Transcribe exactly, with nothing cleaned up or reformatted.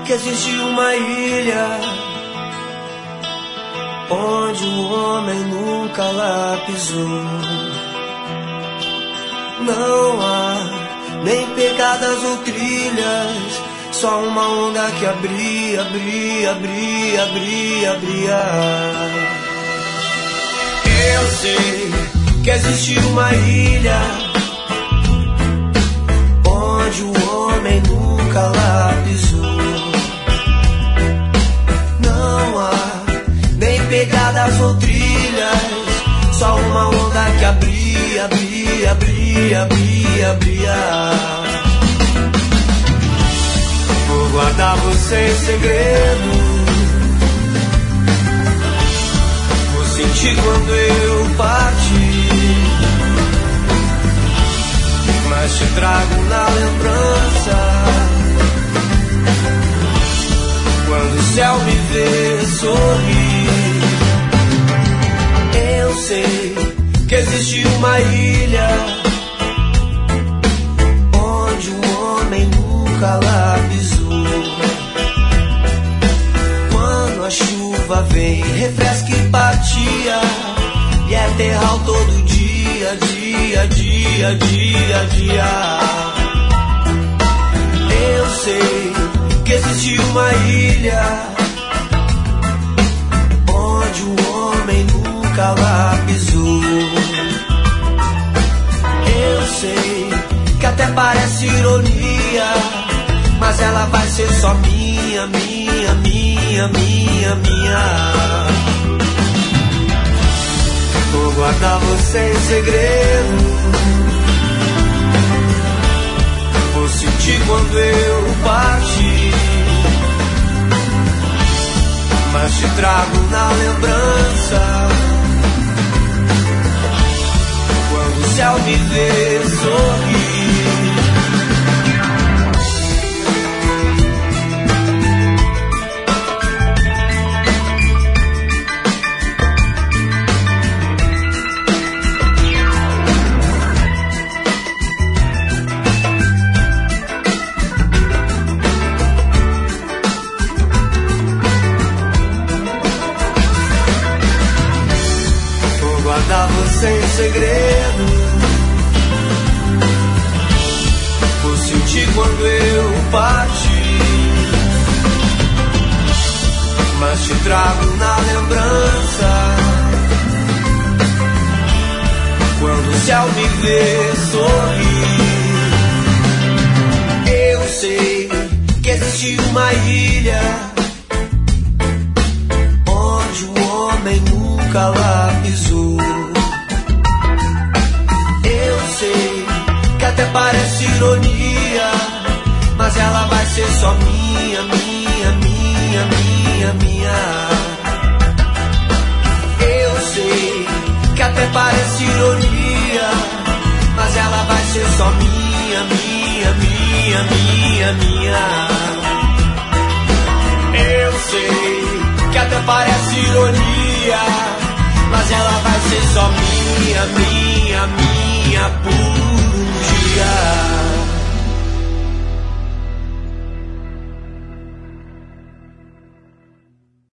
que existe uma ilha onde o homem nunca lá pisou. Não há nem pegadas ou trilhas, só uma onda que abria, abria, abria, abria, abria. Eu sei que existe uma ilha onde o homem nunca lá pisou. Não há nem pegadas ou trilhas, só uma onda que abria, abria, abria, abria, abria. Vou guardar você em segredo, vou sentir quando eu partir, mas te trago na lembrança quando o céu me vê sorrir. Eu sei que existe uma ilha onde o homem nunca lá pisou. Quando a chuva vem, refresca e empatia, e é terral todo dia, dia, dia, dia, dia. Eu sei que existe uma ilha onde o homem nunca lá pisou. Eu sei que até parece ironia, mas ela vai ser só minha, minha, minha, minha, minha. Vou guardar você em segredo, vou sentir quando eu partir, mas te trago na lembrança quando o céu me vê sorrir. Guardar você em segredo, vou sentir quando eu partir, mas te trago na lembrança quando o céu me vê sorrir. Eu sei que existe uma ilha onde o homem nunca lá pisou. Eu sei que até parece ironia, mas ela vai ser só minha, minha, minha, minha, minha. Eu sei que até parece ironia, mas ela vai ser só minha, minha, minha, minha, minha. Eu sei que até parece ironia, mas ela vai ser só minha, minha, minha por um dia.